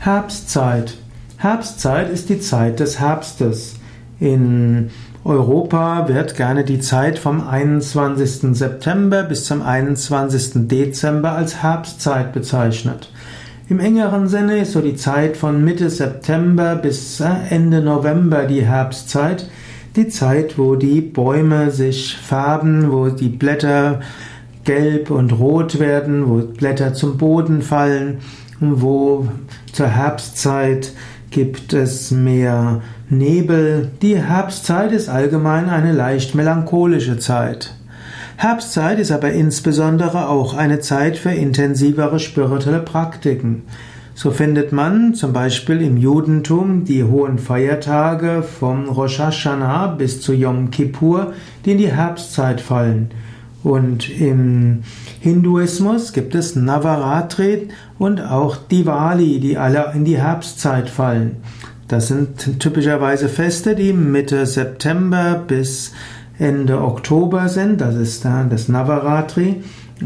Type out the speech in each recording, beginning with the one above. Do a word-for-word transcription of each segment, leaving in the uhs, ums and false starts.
Herbstzeit. Herbstzeit ist die Zeit des Herbstes. In Europa wird gerne die Zeit vom einundzwanzigsten September bis zum einundzwanzigsten Dezember als Herbstzeit bezeichnet. Im engeren Sinne ist so die Zeit von Mitte September bis Ende November die Herbstzeit, die Zeit, wo die Bäume sich färben, wo die Blätter gelb und rot werden, wo Blätter zum Boden fallen und wo zur Herbstzeit gibt es mehr Nebel. Die Herbstzeit ist allgemein eine leicht melancholische Zeit. Herbstzeit ist aber insbesondere auch eine Zeit für intensivere spirituelle Praktiken. So findet man zum Beispiel im Judentum die hohen Feiertage vom Rosh Hashanah bis zu Yom Kippur, die in die Herbstzeit fallen. Und im Hinduismus gibt es Navaratri und auch Diwali, die alle in die Herbstzeit fallen. Das sind typischerweise Feste, die Mitte September bis Ende Oktober sind. Das ist dann das Navaratri.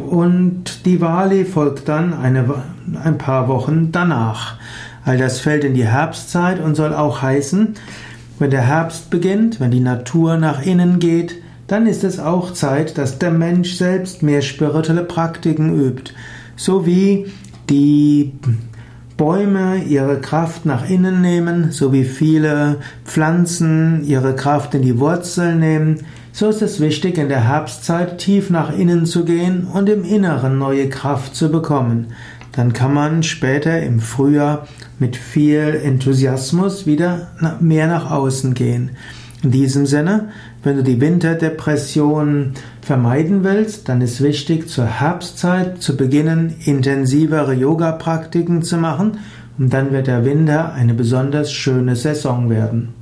Und Diwali folgt dann eine, ein paar Wochen danach. All das fällt in die Herbstzeit und soll auch heißen, wenn der Herbst beginnt, wenn die Natur nach innen geht, dann ist es auch Zeit, dass der Mensch selbst mehr spirituelle Praktiken übt. So wie die Bäume ihre Kraft nach innen nehmen, so wie viele Pflanzen ihre Kraft in die Wurzeln nehmen, so ist es wichtig, in der Herbstzeit tief nach innen zu gehen und im Inneren neue Kraft zu bekommen. Dann kann man später im Frühjahr mit viel Enthusiasmus wieder mehr nach außen gehen. In diesem Sinne, wenn du die Winterdepression vermeiden willst, dann ist wichtig, zur Herbstzeit zu beginnen, intensivere Yoga-Praktiken zu machen, und dann wird der Winter eine besonders schöne Saison werden.